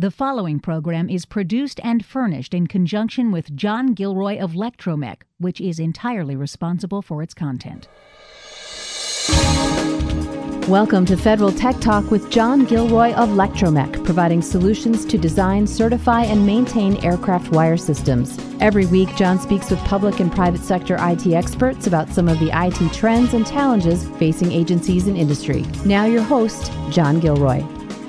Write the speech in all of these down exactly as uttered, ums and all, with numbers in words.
The following program is produced and furnished in conjunction with John Gilroy of Lectromech, which is entirely responsible for its content. Welcome to Federal Tech Talk with John Gilroy of Lectromech, providing solutions to design, certify, and maintain aircraft wire systems. Every week, John speaks with public and private sector I T experts about some of the I T trends and challenges facing agencies and industry. Now your host, John Gilroy.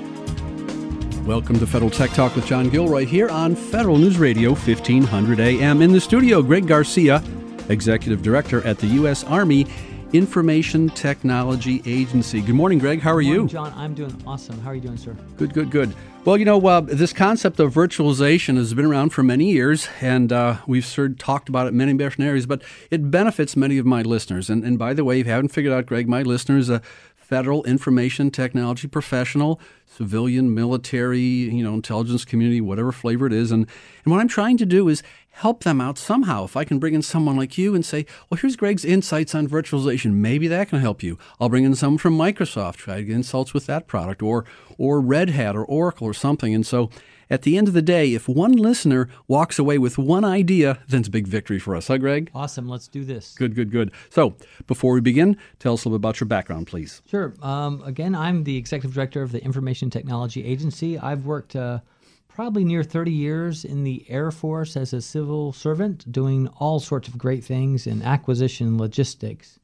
Welcome to Federal Tech Talk with John Gilroy here on Federal News Radio fifteen hundred A M. In the studio, Greg Garcia, Executive Director at the U S Army Information Technology Agency. Good morning, Greg. How are Good morning, you? John, I'm doing awesome. How are you doing, sir? Good, good, good. Well, you know, uh, this concept of virtualization has been around for many years, and uh, we've sort of talked about it in many different areas, but it benefits many of my listeners. And, and by the way, if you haven't figured out, Greg, my listener is a federal information technology professional, civilian, military, you know, intelligence community, whatever flavor it is. And, and what I'm trying to do is help them out somehow. If I can bring in someone like you and say, well, here's Greg's insights on virtualization, maybe that can help you. I'll bring in someone from Microsoft, try to get insults with that product, or or Red Hat or Oracle or something. And so at the end of the day, if one listener walks away with one idea, then it's a big victory for us. Huh, Greg? Awesome. Let's do this. Good, good, good. So before we begin, tell us a little bit about your background, please. Sure. Um, again, I'm the Executive Director of the Information Technology Agency. I've worked uh, probably near thirty years in the Air Force as a civil servant, doing all sorts of great things in acquisition logistics,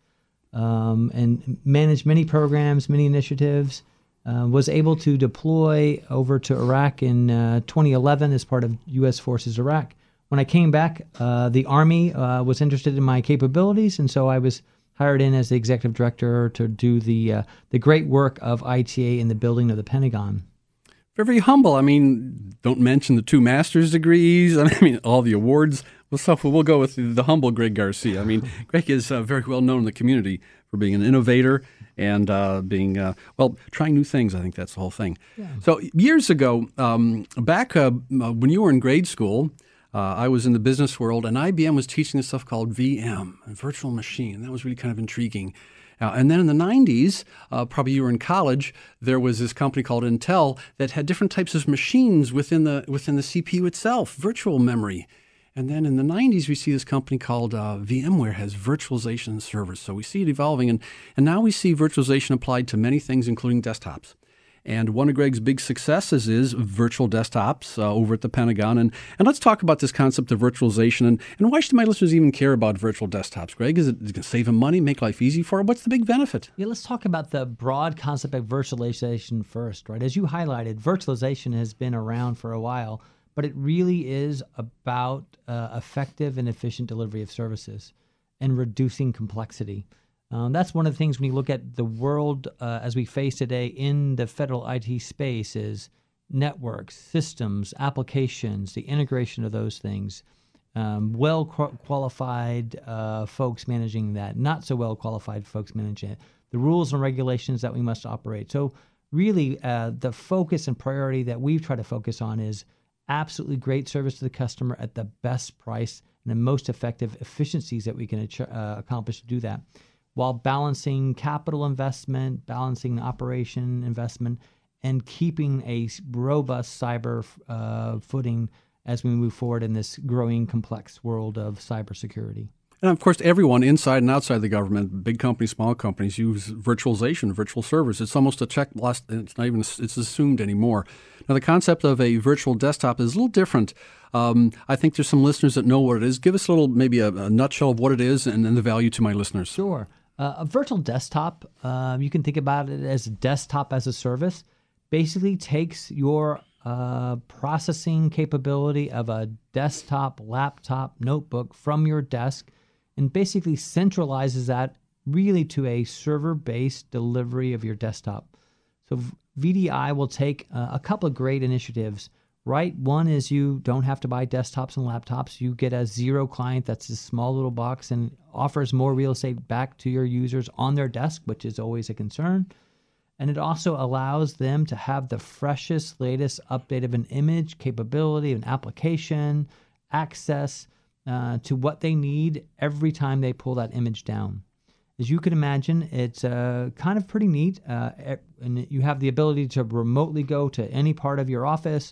um, and managed many programs, many initiatives. Uh, was able to deploy over to Iraq in uh, twenty eleven as part of U S Forces Iraq. When I came back, uh, the Army uh, was interested in my capabilities, and so I was hired in as the executive director to do the uh, the great work of I T A in the building of the Pentagon. Very, very humble. I mean, don't mention the two master's degrees. I mean, all the awards. Well, so we'll go with the, the humble Greg Garcia. I mean, Greg is uh, very well known in the community for being an innovator and uh, being, uh, well, trying new things. I think that's the whole thing. Yeah. So years ago, um, back uh, when you were in grade school, uh, I was in the business world, and I B M was teaching this stuff called V M, a virtual machine. That was really kind of intriguing. Uh, and then in the nineties, uh, probably you were in college, there was this company called Intel that had different types of machines within the within the C P U itself, virtual memory. And then in the nineties, we see this company called uh, VMware has virtualization servers. So we see it evolving, and, and now we see virtualization applied to many things, including desktops. And one of Greg's big successes is virtual desktops uh, over at the Pentagon. And, and let's talk about this concept of virtualization. And, and why should my listeners even care about virtual desktops, Greg? Is it, is it going to save them money, make life easy for them? What's the big benefit? Yeah, let's talk about the broad concept of virtualization first, right? As you highlighted, virtualization has been around for a while, but it really is about uh, effective and efficient delivery of services and reducing complexity. Um, that's one of the things when you look at the world uh, as we face today in the federal I T space is networks, systems, applications, the integration of those things, um, well-qualified uh, folks managing that, not so well-qualified folks managing it, the rules and regulations that we must operate. So really uh, the focus and priority that we've tried to focus on is absolutely great service to the customer at the best price and the most effective efficiencies that we can ach- uh, accomplish to do that, while balancing capital investment, balancing operation investment, and keeping a robust cyber uh, footing as we move forward in this growing, complex world of cybersecurity. And of course, everyone inside and outside the government, big companies, small companies, use virtualization, virtual servers. It's almost a checklist. It's not even, it's assumed anymore. Now, the concept of a virtual desktop is a little different. Um, I think there's some listeners that know what it is. Give us a little, maybe a, a nutshell of what it is and then the value to my listeners. Sure. Uh, a virtual desktop, uh, you can think about it as desktop as a service, basically takes your uh, processing capability of a desktop, laptop, notebook from your desk and basically centralizes that really to a server-based delivery of your desktop. So V D I will take uh, a couple of great initiatives, right? One is you don't have to buy desktops and laptops. You get a zero client that's a small little box and offers more real estate back to your users on their desk, which is always a concern. And it also allows them to have the freshest, latest update of an image, capability, an application, access uh, to what they need every time they pull that image down. As you can imagine, it's uh, kind of pretty neat. Uh, and you have the ability to remotely go to any part of your office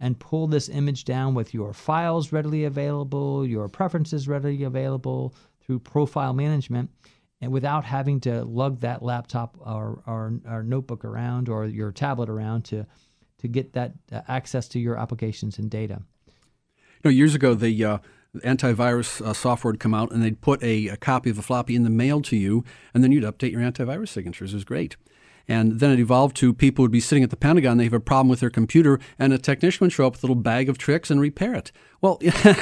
and pull this image down with your files readily available, your preferences readily available through profile management, and without having to lug that laptop or, or, or notebook around or your tablet around to, to get that uh, access to your applications and data. You know, years ago, the uh, antivirus uh, software would come out, and they'd put a, a copy of the floppy in the mail to you, and then you'd update your antivirus signatures. It was great. And then it evolved to people would be sitting at the Pentagon, they have a problem with their computer, and a technician would show up with a little bag of tricks and repair it. Well,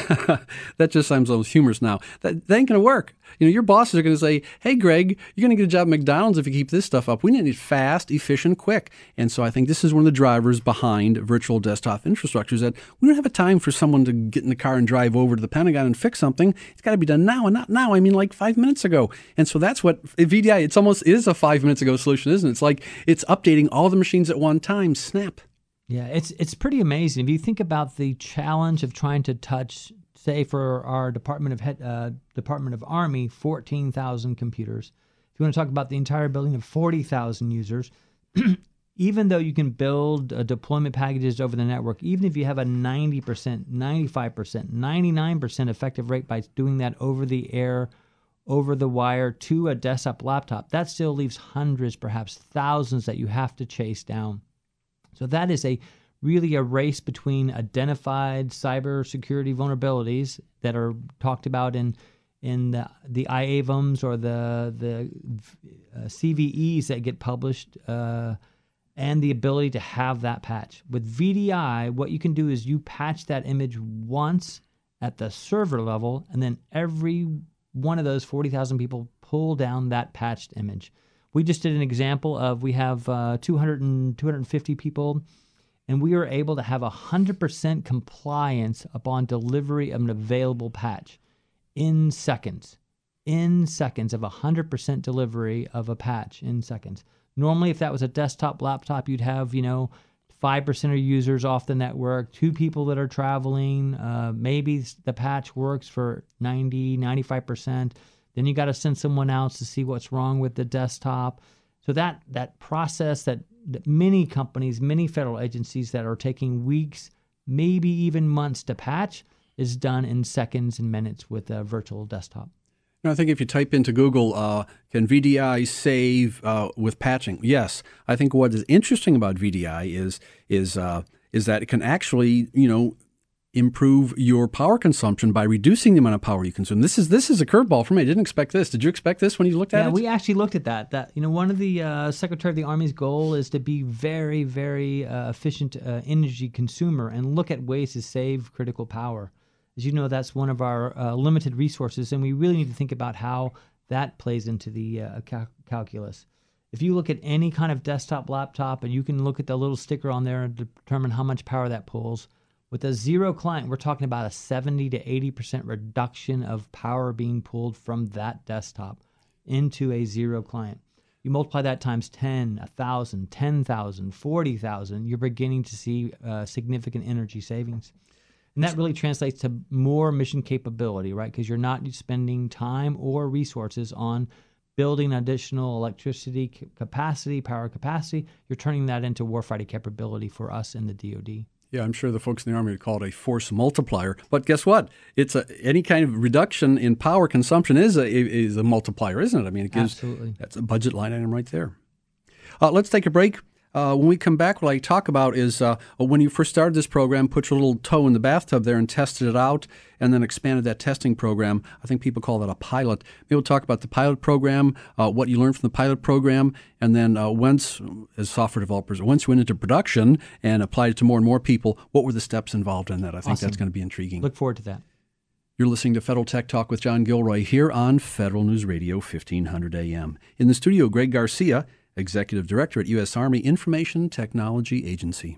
that just sounds almost humorous now. That, that ain't going to work. You know, your bosses are going to say, hey, Greg, you're going to get a job at McDonald's if you keep this stuff up. We need it fast, efficient, quick. And so I think this is one of the drivers behind virtual desktop infrastructures, that we don't have a time for someone to get in the car and drive over to the Pentagon and fix something. It's got to be done now, and not now. I mean, like five minutes ago. And so that's what V D I, it's almost is a five minutes ago solution, isn't it? It's like it's updating all the machines at one time. Snap. Yeah, it's it's pretty amazing. If you think about the challenge of trying to touch, say, for our Department of Head, uh, Department of Army, fourteen thousand computers. If you want to talk about the entire building of forty thousand users, even though you can build uh, deployment packages over the network, even if you have a ninety percent, ninety-five percent, ninety-nine percent effective rate by doing that over the air, over the wire to a desktop laptop, that still leaves hundreds, perhaps thousands that you have to chase down. So that is a really a race between identified cybersecurity vulnerabilities that are talked about in in the, the I A V Ms or the the uh, C V Es that get published, uh, and the ability to have that patch. With V D I, what you can do is you patch that image once at the server level, and then every one of those forty thousand people pull down that patched image. We just did an example of we have uh, two hundred and two hundred fifty people, and we are able to have one hundred percent compliance upon delivery of an available patch in seconds. In seconds of one hundred percent delivery of a patch in seconds. Normally, if that was a desktop laptop, you'd have, you know, five percent of users off the network, two people that are traveling. Uh, maybe the patch works for ninety, ninety-five percent. Then you got to send someone else to see what's wrong with the desktop. So that that process that, that many companies, many federal agencies that are taking weeks, maybe even months to patch, is done in seconds and minutes with a virtual desktop. I think if you type into Google, uh, can V D I save uh, with patching? Yes. I think what is interesting about V D I is is uh, is that it can actually, you know, improve your power consumption by reducing the amount of power you consume. This is this is a curveball for me. I didn't expect this. Did you expect this when you looked at yeah, it? Yeah, we actually looked at that. That you know, one of the uh, Secretary of the Army's goal is to be very, very uh, efficient uh, energy consumer and look at ways to save critical power. As you know, that's one of our uh, limited resources, and we really need to think about how that plays into the uh, cal- calculus. If you look at any kind of desktop laptop, and you can look at the little sticker on there and determine how much power that pulls. With a zero client, we're talking about a seventy to eighty percent reduction of power being pulled from that desktop into a zero client. You multiply that times ten, one thousand, ten thousand, forty thousand, you're beginning to see uh, significant energy savings. And that really translates to more mission capability, right? Because you're not spending time or resources on building additional electricity capacity, power capacity. You're turning that into warfighting capability for us in the D O D. Yeah, I'm sure the folks in the Army would call it a force multiplier. But guess what? It's a, any kind of reduction in power consumption is a is a multiplier, isn't it? I mean, it gives Absolutely. That's a budget line item right there. Uh, let's take a break. Uh, when we come back, what I talk about is uh, when you first started this program, put your little toe in the bathtub there and tested it out, and then expanded that testing program. I think people call that a pilot. Maybe we'll talk about the pilot program, uh, what you learned from the pilot program, and then uh, once, as software developers, once you went into production and applied it to more and more people, what were the steps involved in that? I think Awesome. That's going to be intriguing. Look forward to that. You're listening to Federal Tech Talk with John Gilroy here on Federal News Radio, fifteen hundred A M. In the studio, Greg Garcia, Executive Director at U S Army Information Technology Agency.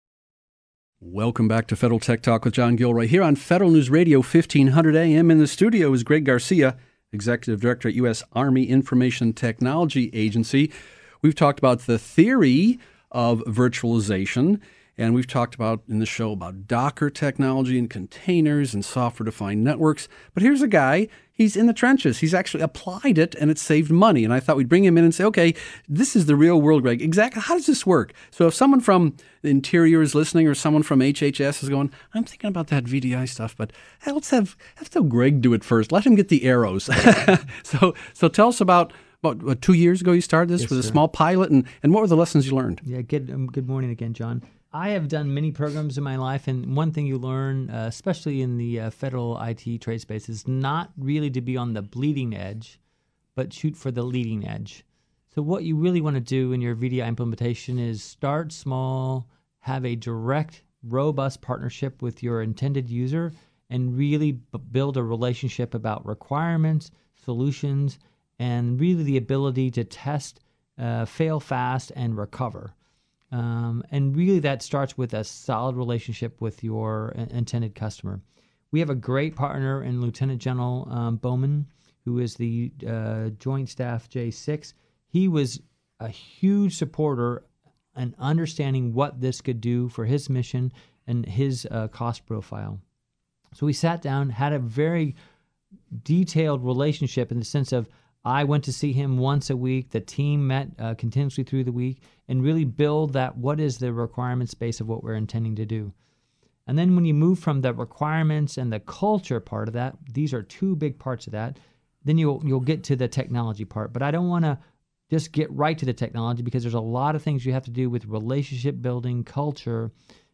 Welcome back to Federal Tech Talk with John Gilroy here on Federal News Radio, fifteen hundred A M. In the studio is Greg Garcia, Executive Director at U S Army Information Technology Agency. We've talked about the theory of virtualization, And we've talked about in the show about Docker technology and containers and software-defined networks. But here's a guy, he's in the trenches. He's actually applied it, and it's saved money. And I thought we'd bring him in and say, okay, this is the real world, Greg. Exactly, how does this work? So if someone from the Interior is listening, or someone from H H S is going, I'm thinking about that V D I stuff, but hey, let's have, let's have Greg do it first. Let him get the arrows. so so tell us about, about what, two years ago you started this Yes, with a sir. small pilot, and, and what were the lessons you learned? Yeah, good um, good morning again, John. I have done many programs in my life, and one thing you learn, uh, especially in the uh, federal I T trade space, is not really to be on the bleeding edge, but shoot for the leading edge. So what you really want to do in your V D I implementation is start small, have a direct, robust partnership with your intended user, and really b- build a relationship about requirements, solutions, and really the ability to test, uh, fail fast, and recover. Um, and really that starts with a solid relationship with your uh, intended customer. We have a great partner in Lieutenant General um, Bowman, who is the uh, Joint Staff J six. He was a huge supporter and understanding what this could do for his mission and his uh, cost profile. So we sat down, had a very detailed relationship in the sense of I went to see him once a week. The team met uh, continuously through the week and really build that what is the requirement space of what we're intending to do. And then when you move from the requirements and the culture part of that, these are two big parts of that, then you'll you'll get to the technology part. But I don't want to just get right to the technology because there's a lot of things you have to do with relationship building, culture,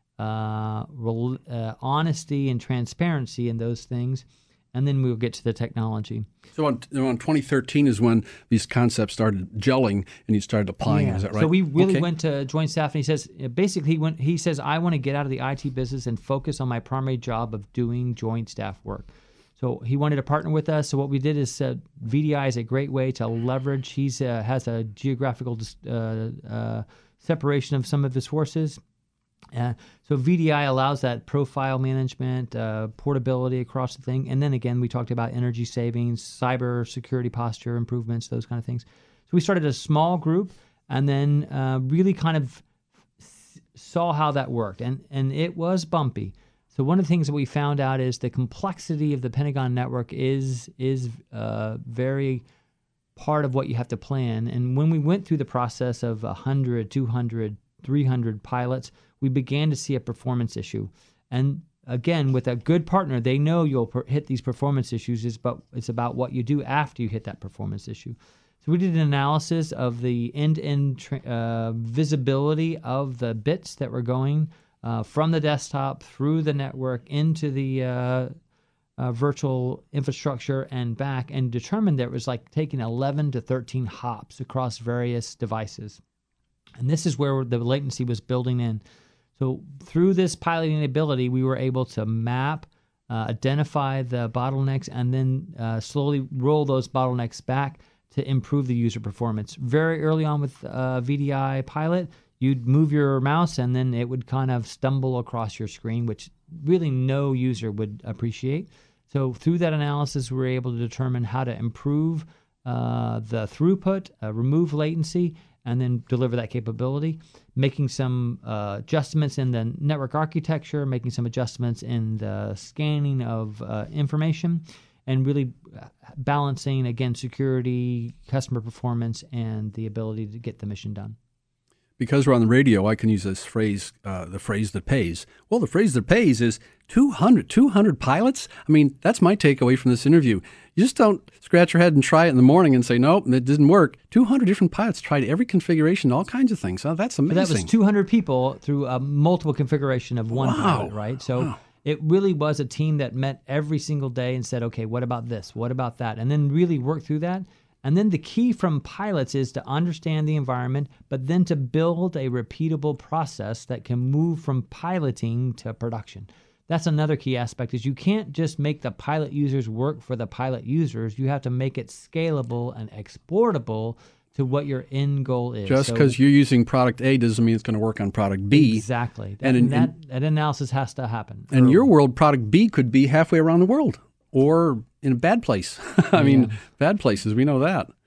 uh, rel- uh, honesty and transparency and those things. And then we'll get to the technology. So on, on twenty thirteen is when these concepts started gelling and you started applying. Yeah. Is that right? So we really Okay. went to Joint Staff, and he says, basically, when he says, I want to get out of the I T business and focus on my primary job of doing Joint Staff work. So he wanted to partner with us. So what we did is said V D I is a great way to leverage. He's uh, has a geographical uh, uh, separation of some of his forces. Uh, so V D I allows that profile management, uh, portability across the thing. And then again, we talked about energy savings, cyber security posture improvements, those kind of things. So we started a small group and then uh, really kind of s- saw how that worked. And, and it was bumpy. So one of the things that we found out is the complexity of the Pentagon network is, is uh, very part of what you have to plan. And when we went through the process of one hundred, two hundred, three hundred pilots, we began to see a performance issue. And again, with a good partner, they know you'll per- hit these performance issues, is but it's about what you do after you hit that performance issue. So we did an analysis of the end-to-end tra- uh, visibility of the bits that were going uh, from the desktop through the network into the uh, uh, virtual infrastructure and back, and determined that it was like taking eleven to thirteen hops across various devices. And this is where the latency was building in. So through this piloting ability, we were able to map, uh, identify the bottlenecks, and then uh, slowly roll those bottlenecks back to improve the user performance. Very early on with uh, V D I pilot, you'd move your mouse and then it would kind of stumble across your screen, which really no user would appreciate. So through that analysis, we were able to determine how to improve uh, the throughput, uh, remove latency, and then deliver that capability, making some uh, adjustments in the network architecture, making some adjustments in the scanning of uh, information, and really balancing, again, security, customer performance, and the ability to get the mission done. Because we're on the radio, I can use this phrase, uh, the phrase that pays. Well, the phrase that pays is two hundred, two hundred pilots. I mean, that's my takeaway from this interview. You just don't scratch your head and try it in the morning and say, nope, it didn't work. two hundred different pilots tried every configuration, all kinds of things. Oh, that's amazing. So that was two hundred people through a multiple configuration of one Wow. pilot, right? So Wow. it really was a team that met every single day and said, okay, what about this? What about that? And then really worked through that. And then the key from pilots is to understand the environment, but then to build a repeatable process that can move from piloting to production. That's another key aspect, is you can't just make the pilot users work for the pilot users. You have to make it scalable and exportable to what your end goal is. Just So- because you're using product A doesn't mean it's going to work on product B. Exactly. That, And in- that, that analysis has to happen. In early. your world, product B could be halfway around the world or in a bad place. I mean, bad places, we know that.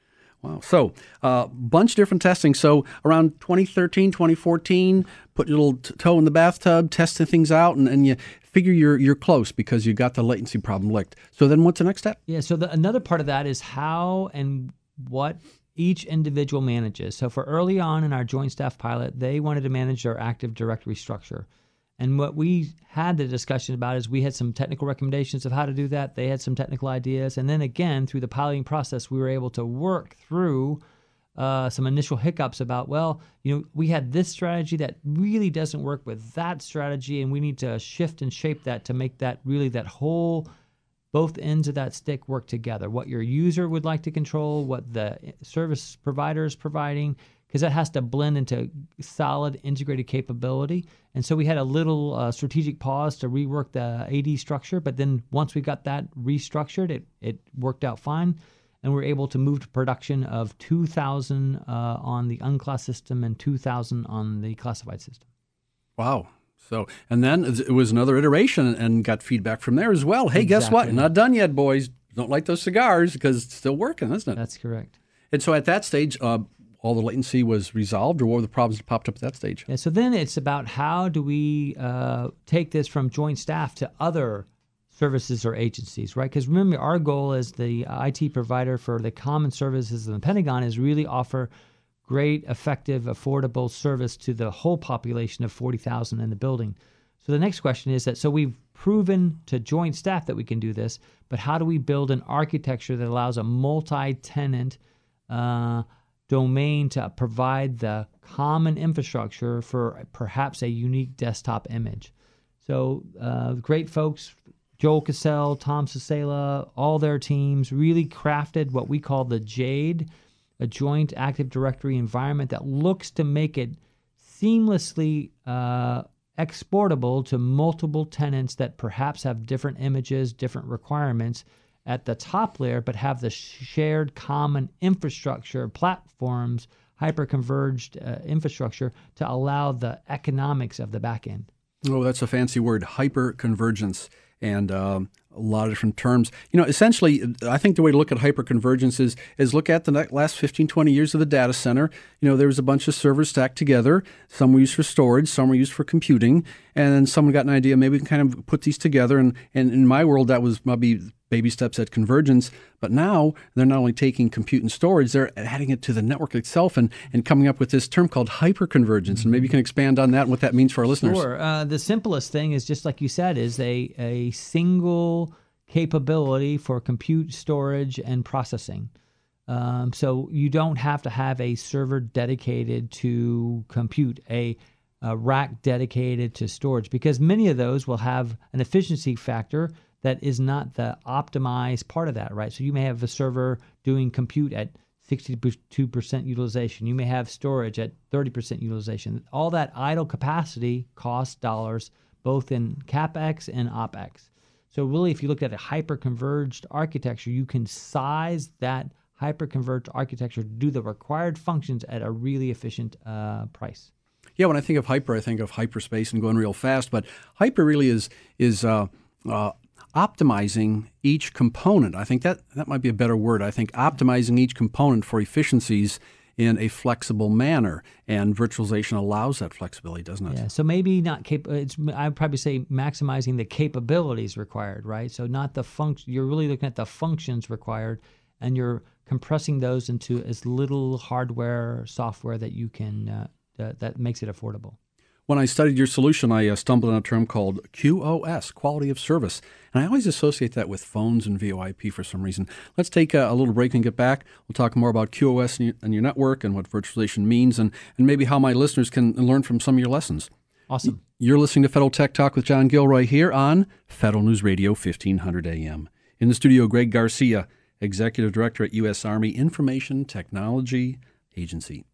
Wow. So a uh, bunch of different testing. So around twenty thirteen, twenty fourteen, put your little t- toe in the bathtub, testing things out, and, and you figure you're you're close because you got the latency problem licked. So then what's the next step? Yeah, so the, another part of that is how and what each individual manages. So for early on in our joint staff pilot, they wanted to manage their Active Directory structure. And what we had the discussion about is we had some technical recommendations of how to do that. They had some technical ideas. And then again, through the piloting process, we were able to work through uh, some initial hiccups about, well, you know, we had this strategy that really doesn't work with that strategy, and we need to shift and shape that to make that really that whole, both ends of that stick work together. What your user would like to control, what the service provider is providing, because that has to blend into solid integrated capability. And so we had a little uh, strategic pause to rework the A D structure, but then once we got that restructured, it, it worked out fine, and we were able to move to production of two thousand uh, on the unclassed system and two thousand on the classified system. Wow. So, and then it was another iteration and got feedback from there as well. Hey, exactly. Guess what? Not done yet, boys. Don't light those cigars because it's still working, isn't it? That's correct. And so at that stage, uh, all the latency was resolved, or what were the problems that popped up at that stage? Yeah, so then it's about how do we uh, take this from joint staff to other services or agencies, right? Because remember, our goal as the I T provider for the common services in the Pentagon is really offer great, effective, affordable service to the whole population of forty thousand in the building. So the next question is that, so we've proven to joint staff that we can do this, but how do we build an architecture that allows a multi-tenant uh, domain to provide the common infrastructure for perhaps a unique desktop image? So uh, great folks, Joel Cassell, Tom Cicela, all their teams really crafted what we call the JADE, a joint Active Directory environment that looks to make it seamlessly uh, exportable to multiple tenants that perhaps have different images, different requirements at the top layer, but have the shared common infrastructure, platforms, hyper-converged uh, infrastructure to allow the economics of the back end. Oh, that's a fancy word, hyper-convergence. And um, a lot of different terms. You know, essentially, I think the way to look at hyperconvergence is, is look at the last fifteen, twenty years of the data center. You know, there was a bunch of servers stacked together. Some were used for storage, some were used for computing. And then someone got an idea, maybe we can kind of put these together. And, and in my world, that was maybe baby steps at convergence. But now they're not only taking compute and storage, they're adding it to the network itself and, and coming up with this term called hyperconvergence. Mm-hmm. And maybe you can expand on that and what that means for our listeners. Sure. Uh, the simplest thing is just like you said, is a, a single capability for compute, storage, and processing. Um, so you don't have to have a server dedicated to compute, a, a rack dedicated to storage, because many of those will have an efficiency factor that is not the optimized part of that, right? So you may have a server doing compute at sixty-two percent utilization. You may have storage at thirty percent utilization. All that idle capacity costs dollars, both in CapEx and OpEx. So really, if you look at a hyper-converged architecture, you can size that hyper-converged architecture to do the required functions at a really efficient uh, price. Yeah, when I think of hyper, I think of hyperspace and going real fast. But hyper really is is uh, uh, optimizing each component. I think that that might be a better word. I think optimizing each component for efficiencies in a flexible manner, and virtualization allows that flexibility, doesn't it? Yeah. So maybe not cap- It's I'd probably say maximizing the capabilities required, right? So not the function. You're really looking at the functions required, and you're compressing those into as little hardware, software that you can uh, that, that makes it affordable. When I studied your solution, I uh, stumbled on a term called Q O S, quality of service. And I always associate that with phones and V O I P for some reason. Let's take a, a little break and get back. We'll talk more about Q O S and your, and your network and what virtualization means, and, and maybe how my listeners can learn from some of your lessons. Awesome. You're listening to Federal Tech Talk with John Gilroy here on Federal News Radio fifteen hundred A M. In the studio, Greg Garcia, Executive Director at U S Army Information Technology Agency.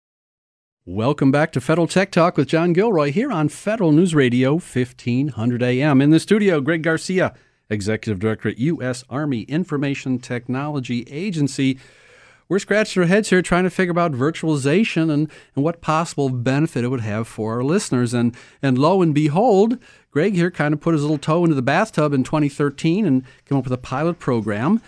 Welcome back to Federal Tech Talk with John Gilroy here on Federal News Radio fifteen hundred A M. In the studio, Greg Garcia, Executive Director at U S Army Information Technology Agency. We're scratching our heads here trying to figure out virtualization and, and what possible benefit it would have for our listeners. And, and lo and behold, Greg here kind of put his little toe into the bathtub in twenty thirteen and came up with a pilot program.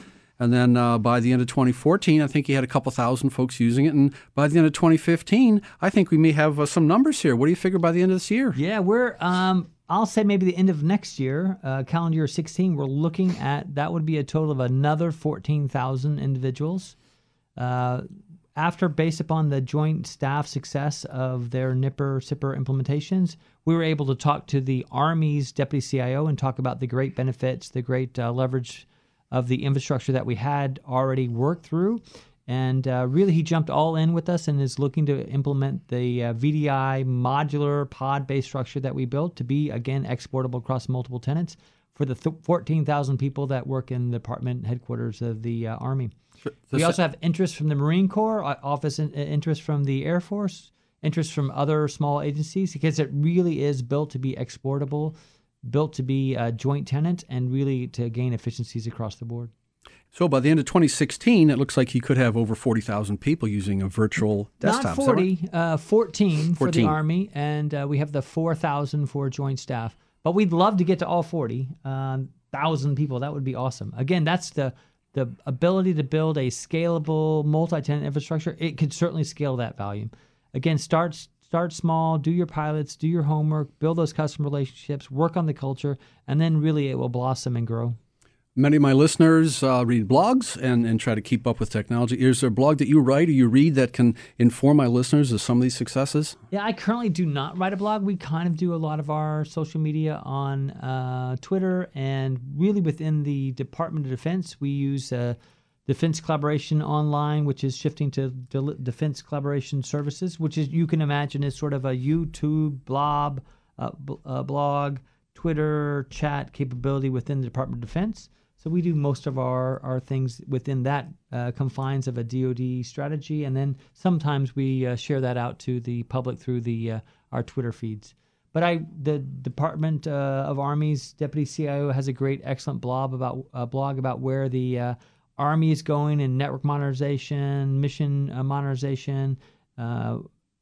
And then uh, by the end of twenty fourteen, I think he had a couple thousand folks using it. And by the end of twenty fifteen, I think we may have uh, some numbers here. What do you figure by the end of this year? Yeah, we're, um, I'll say maybe the end of next year, uh, calendar year sixteen, we're looking at, that would be a total of another fourteen thousand individuals. Uh, after, based upon the joint staff success of their N I P R, S I P R implementations, we were able to talk to the Army's deputy C I O and talk about the great benefits, the great uh, leverage of the infrastructure that we had already worked through. And uh, really, he jumped all in with us and is looking to implement the uh, V D I modular pod-based structure that we built to be, again, exportable across multiple tenants for the th- fourteen thousand people that work in the department headquarters of the uh, Army. Sure. We also have interest from the Marine Corps, office in, interest from the Air Force, interest from other small agencies, because it really is built to be exportable, built to be a joint tenant, and really to gain efficiencies across the board. So by the end of twenty sixteen, it looks like he could have over forty thousand people using a virtual desktop. Not forty, right? uh, fourteen, fourteen for the Army, and uh, we have the four thousand for joint staff. But we'd love to get to all forty thousand um, people. That would be awesome. Again, that's the the ability to build a scalable multi-tenant infrastructure. It could certainly scale that volume. Again, start start small, do your pilots, do your homework, build those customer relationships, work on the culture, and then really it will blossom and grow. Many of my listeners uh, read blogs and, and try to keep up with technology. Is there a blog that you write or you read that can inform my listeners of some of these successes? Yeah, I currently do not write a blog. We kind of do a lot of our social media on uh, Twitter, and really within the Department of Defense, we use uh, Defense Collaboration Online, which is shifting to De- Defense Collaboration Services, which is, you can imagine, is sort of a YouTube blog, uh, b- uh, blog, Twitter, chat capability within the Department of Defense. So we do most of our, our things within that uh, confines of a D O D strategy, and then sometimes we uh, share that out to the public through the uh, our Twitter feeds. But I, the Department uh, of Army's Deputy C I O has a great, excellent blog about uh, blog about where the uh, Army is going in network modernization, mission uh, modernization, uh,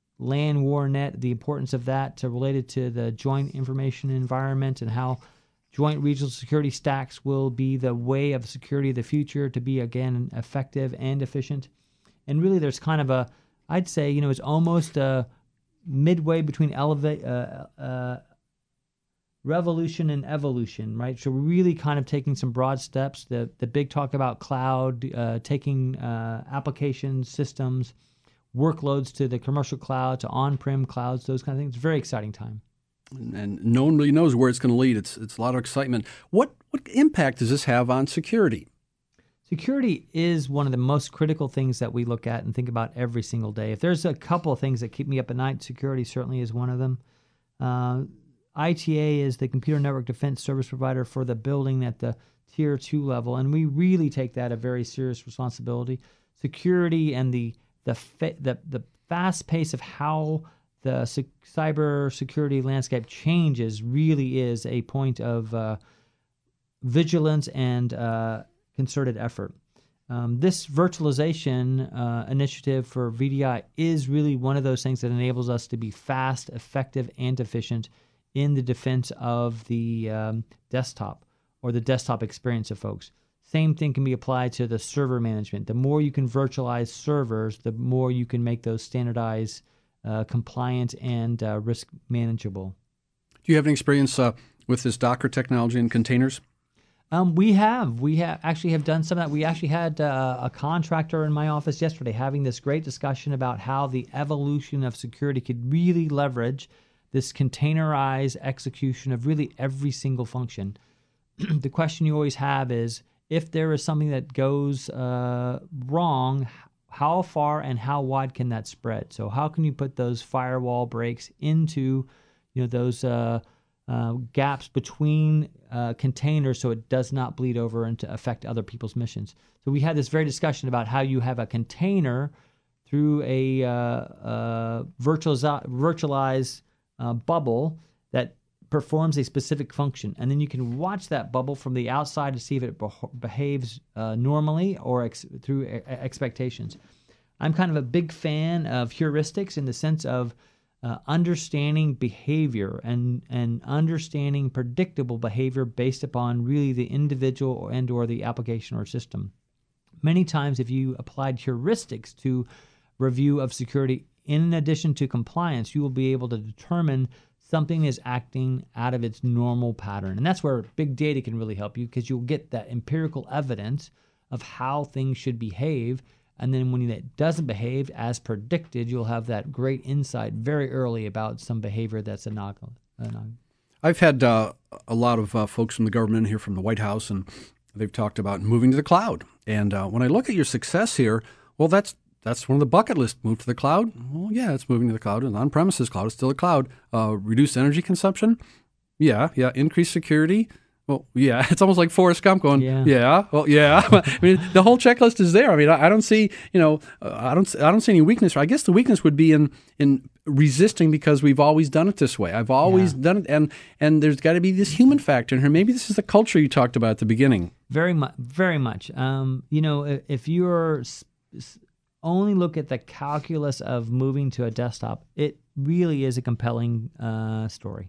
LAN WarNet, the importance of that to related to the joint information environment, and how joint regional security stacks will be the way of security of the future to be, again, effective and efficient. And really, there's kind of a, I'd say, you know, it's almost a midway between elevate, uh, uh, revolution and evolution, right? So we're really kind of taking some broad steps. The the big talk about cloud, uh, taking uh, applications, systems, workloads to the commercial cloud, to on-prem clouds, those kind of things. It's a very exciting time. And no one really knows where it's going to lead. It's it's a lot of excitement. What what impact does this have on security? Security is one of the most critical things that we look at and think about every single day. If there's a couple of things that keep me up at night, security certainly is one of them. Uh, I T A is the Computer Network Defense Service Provider for the building at the tier two level, and we really take that a very serious responsibility. Security and the the fa- the, the fast pace of how the c- cyber security landscape changes really is a point of uh, vigilance and uh, concerted effort. Um, this virtualization uh, initiative for V D I is really one of those things that enables us to be fast, effective, and efficient in the defense of the um, desktop or the desktop experience of folks. Same thing can be applied to the server management. The more you can virtualize servers, the more you can make those standardized, uh, compliant, and uh, risk manageable. Do you have any experience uh, with this Docker technology and containers? Um, we have. We have actually have done some of that. We actually had uh, a contractor in my office yesterday having this great discussion about how the evolution of security could really leverage this containerized execution of really every single function. The question you always have is, if there is something that goes uh, wrong, how far and how wide can that spread? So how can you put those firewall breaks into, you know, those uh, uh, gaps between uh, containers so it does not bleed over and to affect other people's missions? So we had this very discussion about how you have a container through a uh, uh, virtualiz- virtualized uh, bubble that performs a specific function, and then you can watch that bubble from the outside to see if it be- behaves uh, normally or ex- through e- expectations. I'm kind of a big fan of heuristics in the sense of uh, understanding behavior and and understanding predictable behavior based upon really the individual and or the application or system. many times if you applied heuristics to review of security in addition to compliance, you will be able to determine something is acting out of its normal pattern. And that's where big data can really help you, because you'll get that empirical evidence of how things should behave. And then when it doesn't behave as predicted, you'll have that great insight very early about some behavior that's anomalous. I've had uh, a lot of uh, folks from the government here from the White House, and they've talked about moving to the cloud. And uh, when I look at your success here, well, that's That's one of the bucket list. Move to the cloud? Well, yeah, it's moving to the cloud. An on-premises cloud is still a cloud. Uh, reduce energy consumption? Yeah, yeah. Increase security? Well, yeah. It's almost like Forrest Gump going, yeah, yeah well, yeah. I mean, the whole checklist is there. I mean, I, I don't see, you know, uh, I don't, I don't see any weakness. I guess the weakness would be in in resisting, because we've always done it this way. I've always yeah. done it, and and there's got to be this human factor in here. Maybe this is the culture you talked about at the beginning. Very much, very much. Um, you know, if, if you're sp- only look at the calculus of moving to a desktop, it really is a compelling uh, story.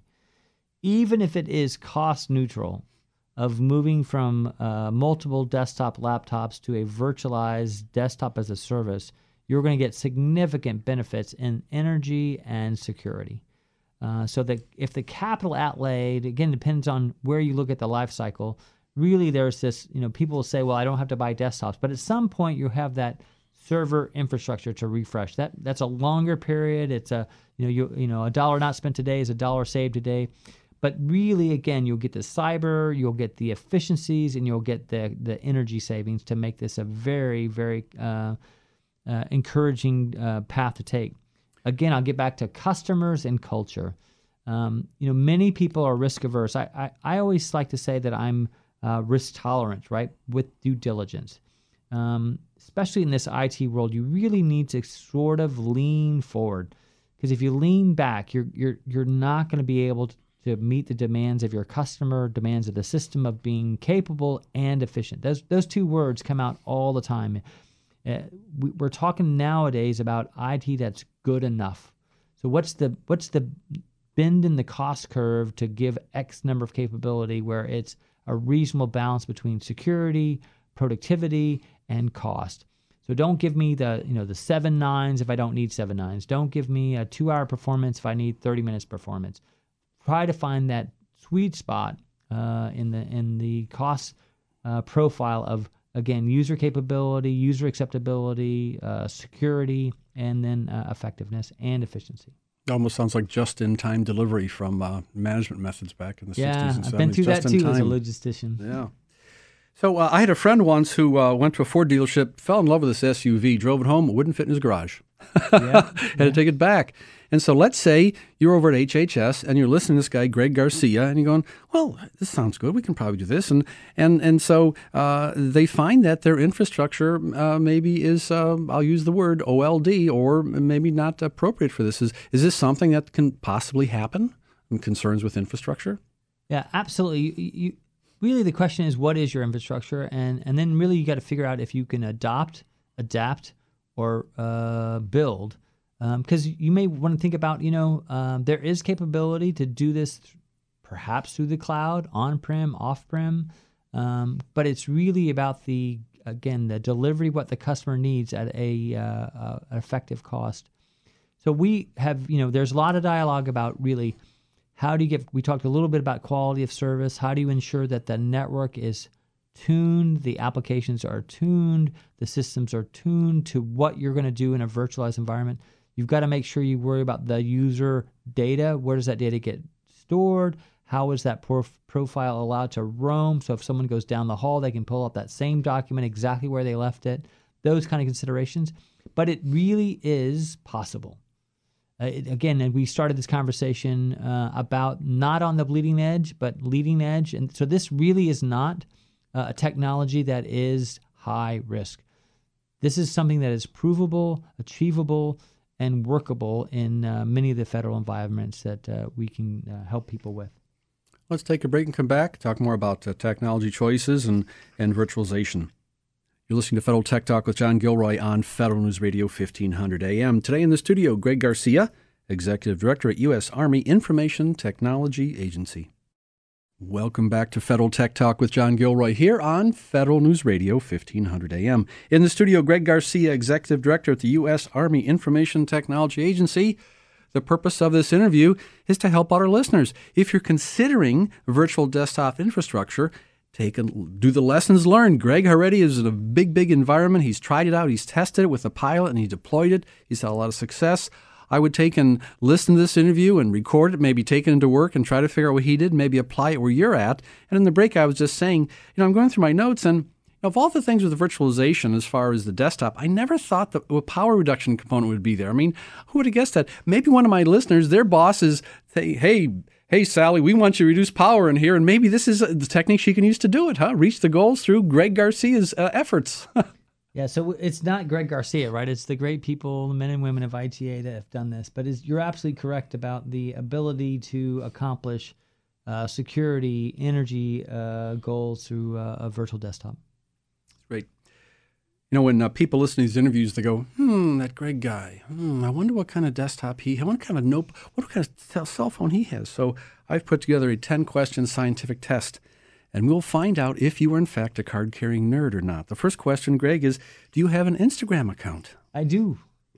Even if it is cost neutral, of moving from uh, multiple desktop laptops to a virtualized desktop as a service, you're going to get significant benefits in energy and security. Uh, so that if the capital outlay, again, depends on where you look at the life cycle. Really, there's this, you know, people will say, well, I don't have to buy desktops. But at some point, you have that server infrastructure to refresh. That that's a longer period. It's a you know you you know a dollar not spent today is a dollar saved today. But really, again, you'll get the cyber, you'll get the efficiencies, and you'll get the the energy savings to make this a very very uh, uh, encouraging uh, path to take. Again, I'll get back to customers and culture. Um, you know, many people are risk averse. I I, I always like to say that I'm uh, risk tolerant, right, with due diligence. Um, especially in this I T world, you really need to sort of lean forward, because if you lean back, you're you're you're not going to be able to, to meet the demands of your customer, demands of the system of being capable and efficient. Those those two words come out all the time. Uh, we, we're talking nowadays about I T that's good enough. So what's the what's the bend in the cost curve to give X number of capability where it's a reasonable balance between security, productivity, and cost. So don't give me the you know the seven nines if I don't need seven nines. Don't give me a two hour performance if I need thirty minutes performance. Try to find that sweet spot uh, in the in the cost uh, profile of, again, user capability, user acceptability, uh, security, and then uh, effectiveness and efficiency. It almost sounds like just-in-time delivery from uh, management methods back in the yeah, sixties and seventies. Yeah, I've been through just that too time. as a logistician. Yeah. So uh, I had a friend once who uh, went to a Ford dealership, fell in love with this S U V, drove it home, it wouldn't fit in his garage. Yeah, had yeah. to take it back. And so let's say you're over at H H S and you're listening to this guy, Greg Garcia, and you're going, well, this sounds good. We can probably do this. And and and so uh, they find that their infrastructure uh, maybe is, uh, I'll use the word O L D, or maybe not appropriate for this. Is, is this something that can possibly happen? And concerns with infrastructure? Yeah, absolutely. You, you, really, the question is, what is your infrastructure? And, and then really you got to figure out if you can adopt, adapt, or uh, build. Because um, you may want to think about, you know, um, there is capability to do this th- perhaps through the cloud, on-prem, off-prem, um, but it's really about the, again, the delivery, what the customer needs at a uh, uh, an effective cost. So we have, you know, there's a lot of dialogue about really how do you get, we talked a little bit about quality of service, how do you ensure that the network is tuned, the applications are tuned, the systems are tuned to what you're going to do in a virtualized environment. You've got to make sure you worry about the user data. Where does that data get stored? How is that prof- profile allowed to roam? So if someone goes down the hall, they can pull up that same document exactly where they left it. Those kind of considerations. But it really is possible. Uh, it, again, and we started this conversation uh, about not on the bleeding edge, but leading edge. And so this really is not uh, a technology that is high risk. This is something that is provable, achievable, and workable in uh, many of the federal environments that uh, we can uh, help people with. Let's take a break and come back, talk more about uh, technology choices and, and virtualization. You're listening to Federal Tech Talk with John Gilroy on Federal News Radio fifteen hundred A M. Today in the studio, Greg Garcia, Executive Director at U S Army Information Technology Agency. Welcome back to Federal Tech Talk with John Gilroy here on Federal News Radio, fifteen hundred A M. In the studio, Greg Garcia, Executive Director at the U S. Army Information Technology Agency. The purpose of this interview is to help out our listeners. If you're considering virtual desktop infrastructure, take and do the lessons learned. Greg already is in a big, big environment. He's tried it out. He's tested it with a pilot, and he deployed it. He's had a lot of success. I would take and listen to this interview and record it, maybe take it into work and try to figure out what he did, maybe apply it where you're at. And in the break, I was just saying, you know, I'm going through my notes, and you know, of all the things with the virtualization as far as the desktop, I never thought that a power reduction component would be there. I mean, who would have guessed that? Maybe one of my listeners, their bosses say, hey, hey, Sally, we want you to reduce power in here, and maybe this is the technique she can use to do it, huh? Reach the goals through Greg Garcia's uh, efforts. Yeah, so it's not Greg Garcia, right? It's the great people, the men and women of I T A that have done this. But it's, you're absolutely correct about the ability to accomplish uh, security, energy uh, goals through uh, a virtual desktop. Great. You know, when uh, people listen to these interviews, they go, hmm, that Greg guy, hmm, I wonder what kind of desktop he, I wonder what kind of nope, what kind of cell phone he has. So I've put together a ten-question scientific test, and we'll find out if you are, in fact, a card-carrying nerd or not. The first question, Greg, is, do you have an Instagram account? I do.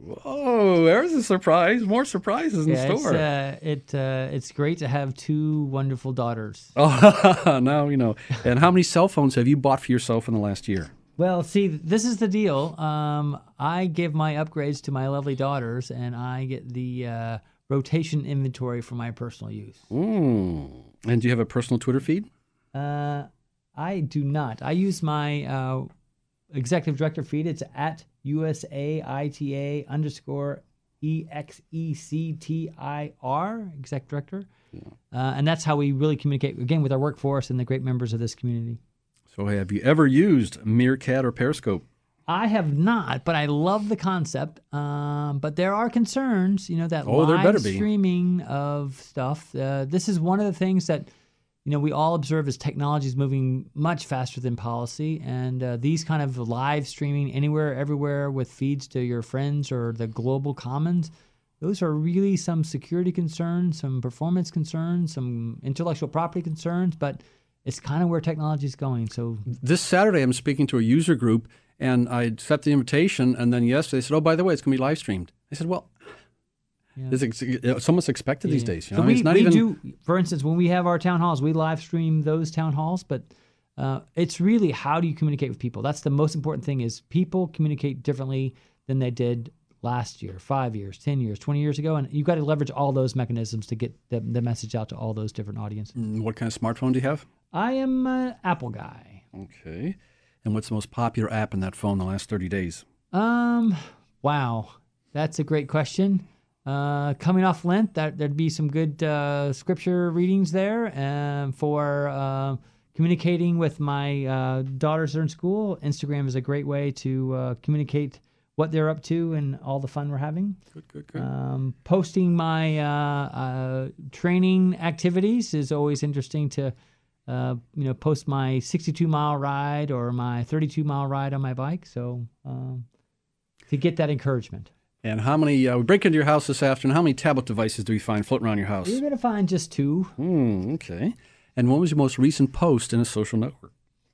Whoa, there's a surprise. More surprises in yeah, store. It's, uh, it, uh, it's great to have two wonderful daughters. Oh, now you know. And how many cell phones have you bought for yourself in the last year? Well, see, this is the deal. Um, I give my upgrades to my lovely daughters, and I get the uh, rotation inventory for my personal use. Mm. And do you have a personal Twitter feed? Uh, I do not. I use my uh, executive director feed. It's at U S A I T A underscore E X E C T I R, exec director. Yeah. Uh, and that's how we really communicate, again, with our workforce and the great members of this community. So have you ever used Meerkat or Periscope? I have not, but I love the concept. Um, but there are concerns, you know, that oh, there live better be. streaming of stuff. Uh, this is one of the things that, you know, we all observe as technology is moving much faster than policy. And uh, these kind of live streaming anywhere, everywhere with feeds to your friends or the global commons, those are really some security concerns, some performance concerns, some intellectual property concerns. But it's kind of where technology is going. So this Saturday, I'm speaking to a user group, and I accepted the invitation. And then yesterday, they said, "Oh, by the way, it's going to be live streamed." I said, "Well, yeah. is it, someone's expected yeah. these days." You know? So we, it's not we even... do, for instance, when we have our town halls, we live stream those town halls. But uh, it's really how do you communicate with people? That's the most important thing. Is people communicate differently than they did last year, five years, ten years, twenty years ago, and you've got to leverage all those mechanisms to get the, the message out to all those different audiences. What kind of smartphone do you have? I am an Apple guy. Okay. And what's the most popular app in that phone in the last thirty days? Um, wow. That's a great question. Uh, coming off Lent, that, there'd be some good uh, scripture readings there. And for uh, communicating with my uh, daughters that are in school, Instagram is a great way to uh, communicate what they're up to and all the fun we're having. Good, good, good. Um, posting my uh, uh, training activities is always interesting to Uh, you know, post my sixty-two mile ride or my thirty-two mile ride on my bike. So um, to get that encouragement. And how many, uh, we break into your house this afternoon, how many tablet devices do we find floating around your house? You're going to find just two. Mm, okay. And what was your most recent post in a social network?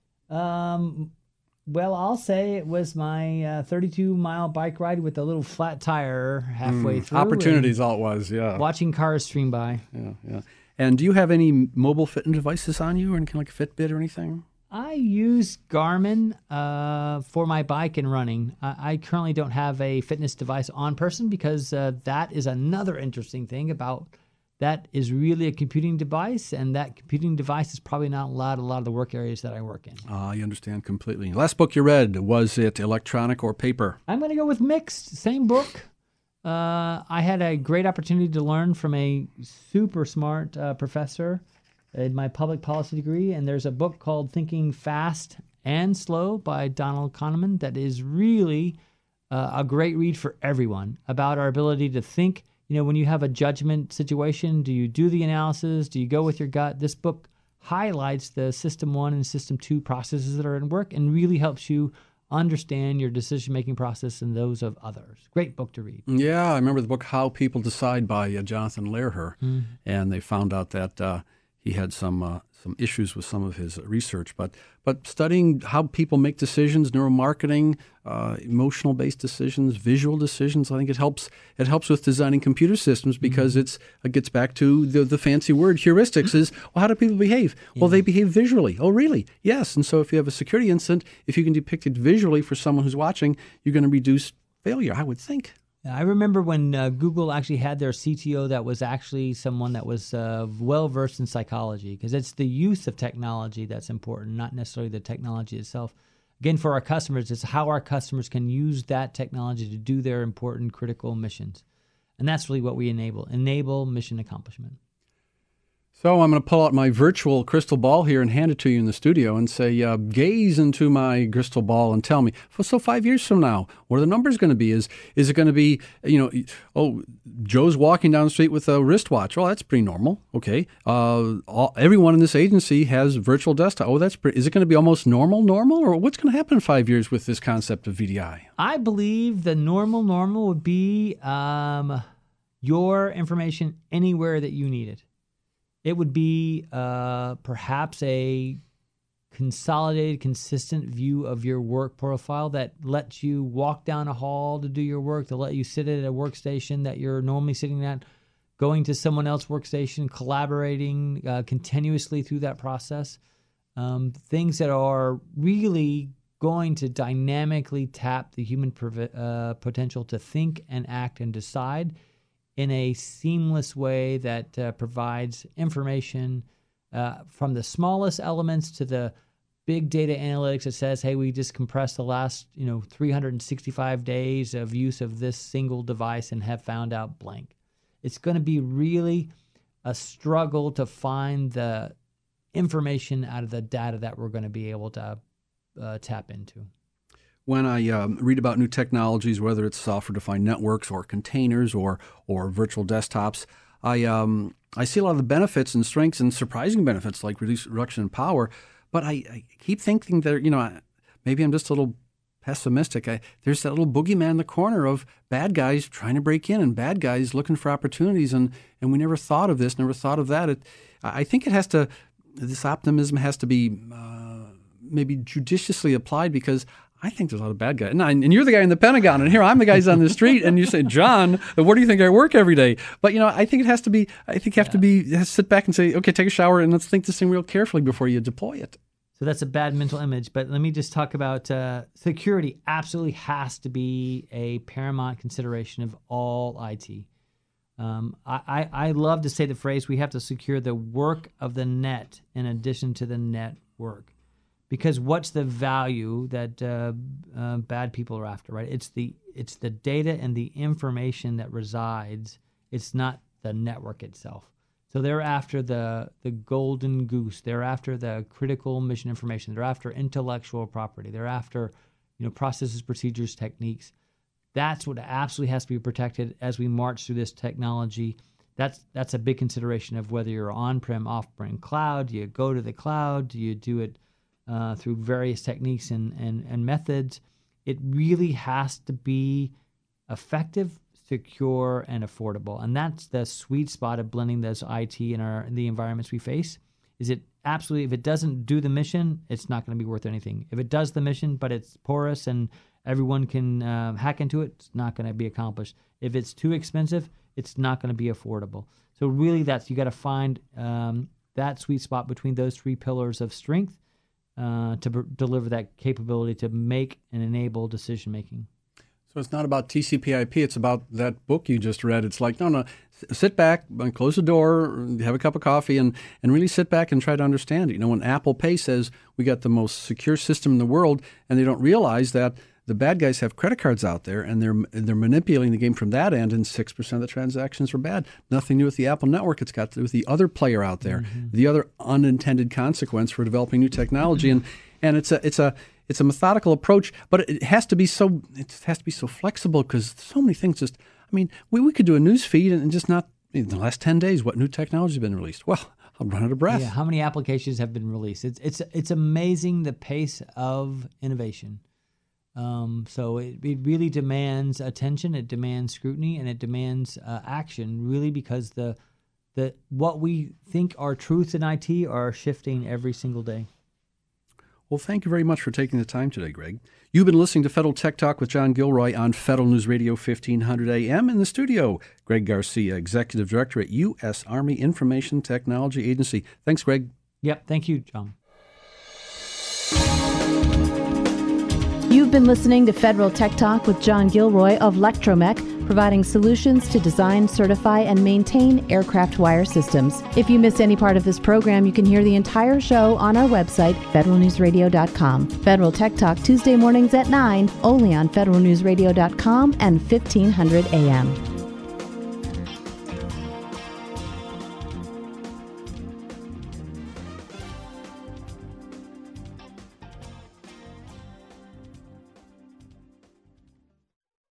Um, well, I'll say it was my uh, thirty-two mile bike ride with a little flat tire halfway mm, through. Opportunities, all it was, yeah. Watching cars stream by. Yeah, yeah. And do you have any mobile fitness devices on you or anything like a Fitbit or anything? I use Garmin uh, for my bike and running. I, I currently don't have a fitness device on person because uh, that is another interesting thing about that is really a computing device, and that computing device is probably not allowed in a lot of the work areas that I work in. Ah, I understand completely. Last book you read, was it electronic or paper? I'm going to go with mixed. Same book. Uh, I had a great opportunity to learn from a super smart uh, professor in my public policy degree, and there's a book called Thinking Fast and Slow by Donald Kahneman that is really uh, a great read for everyone about our ability to think. You know, when you have a judgment situation, do you do the analysis? Do you go with your gut? This book highlights the system one and system two processes that are in work and really helps you understand your decision-making process and those of others. Great book to read. Yeah, I remember the book How People Decide by uh, Jonathan Lehrer, mm. and they found out that uh, he had some uh, some issues with some of his research, but but studying how people make decisions, neuromarketing, uh, emotional-based decisions, visual decisions, I think it helps. It helps with designing computer systems because mm-hmm. it's it gets back to the the fancy word heuristics. Is well, how do people behave? Yeah. Well, they behave visually. Oh, really? Yes. And so if you have a security incident, if you can depict it visually for someone who's watching, you're going to reduce failure, I would think. I remember when uh, Google actually had their C T O that was actually someone that was uh, well-versed in psychology, because it's the use of technology that's important, not necessarily the technology itself. Again, for our customers, it's how our customers can use that technology to do their important critical missions. And that's really what we enable, enable mission accomplishment. So I'm going to pull out my virtual crystal ball here and hand it to you in the studio and say, uh, gaze into my crystal ball and tell me, so five years from now, what are the numbers going to be? Is is it going to be, you know, oh, Joe's walking down the street with a wristwatch. Well, that's pretty normal. Okay. Uh, all, everyone in this agency has virtual desktop. Oh, that's pretty, is it going to be almost normal, normal? Or what's going to happen in five years with this concept of V D I? I believe the normal, normal would be um, your information anywhere that you need it. It would be uh, perhaps a consolidated, consistent view of your work profile that lets you walk down a hall to do your work, to let you sit at a workstation that you're normally sitting at, going to someone else's workstation, collaborating uh, continuously through that process. Um, things that are really going to dynamically tap the human prov- uh, potential to think and act and decide in a seamless way that uh, provides information uh, from the smallest elements to the big data analytics that says, hey, we just compressed the last, you know, three hundred sixty-five days of use of this single device and have found out blank. It's going to be really a struggle to find the information out of the data that we're going to be able to uh, tap into. When I um, read about new technologies, whether it's software-defined networks or containers or or virtual desktops, I um, I see a lot of the benefits and strengths and surprising benefits like reduce, reduction in power. But I, I keep thinking that, you know, maybe I'm just a little pessimistic. I, there's that little boogeyman in the corner of bad guys trying to break in and bad guys looking for opportunities, and, and we never thought of this, never thought of that. It, I think it has to, this optimism has to be uh, maybe judiciously applied, because I think there's a lot of bad guys. And, I, and you're the guy in the Pentagon, and here I'm the guys on the street, and you say, John, where do you think I work every day? But, you know, I think it has to be, I think you have yeah. to be, you have to sit back and say, okay, take a shower and let's think this thing real carefully before you deploy it. So that's a bad mental image. But let me just talk about uh, security. Absolutely has to be a paramount consideration of all I T. Um, I, I, I love to say the phrase, we have to secure the work of the net in addition to the network. Because what's the value that uh, uh, bad people are after, right? It's the it's the data and the information that resides. It's not the network itself. So they're after the the golden goose. They're after the critical mission information. They're after intellectual property. They're after, you know, processes, procedures, techniques. That's what absolutely has to be protected as we march through this technology. That's that's a big consideration of whether you're on-prem, off-prem, cloud. Do you go to the cloud? Do you do it Uh, through various techniques and, and, and methods? It really has to be effective, secure, and affordable. And that's the sweet spot of blending those I T in our in the environments we face. Is it absolutely, if it doesn't do the mission, it's not going to be worth anything. If it does the mission, but it's porous and everyone can uh, hack into it, it's not going to be accomplished. If it's too expensive, it's not going to be affordable. So really, that's, you got to find um, that sweet spot between those three pillars of strength Uh, to b- deliver that capability to make and enable decision making. So it's not about T C P I P, it's about that book you just read. It's like, no, no, sit back, close the door, have a cup of coffee, and, and really sit back and try to understand it. You know, when Apple Pay says we got the most secure system in the world, and they don't realize that the bad guys have credit cards out there, and they're they're manipulating the game from that end, and six percent of the transactions are bad. Nothing to do with the Apple network. It's got to do with the other player out there, mm-hmm. the other unintended consequence for developing new technology. And and it's a it's a it's a methodical approach, but it has to be so it has to be so flexible, because so many things just, I mean, we, we could do a news feed and just not, in the last ten days, what new technology has been released? Well, I'm running out of breath. Yeah, how many applications have been released? It's it's it's amazing the pace of innovation. Um, so it, it really demands attention, it demands scrutiny, and it demands uh, action, really, because the that what we think are truths in I T are shifting every single day. Well, thank you very much for taking the time today, Greg. You've been listening to Federal Tech Talk with John Gilroy on Federal News Radio fifteen hundred A M. In the studio, Greg Garcia, Executive Director at U S Army Information Technology Agency. Thanks, Greg. Yep, thank you, John. You've been listening to Federal Tech Talk with John Gilroy of Lectromech, providing solutions to design, certify, and maintain aircraft wire systems. If you missed any part of this program, you can hear the entire show on our website, federal news radio dot com. Federal Tech Talk Tuesday mornings at nine, only on federal news radio dot com and fifteen hundred A M.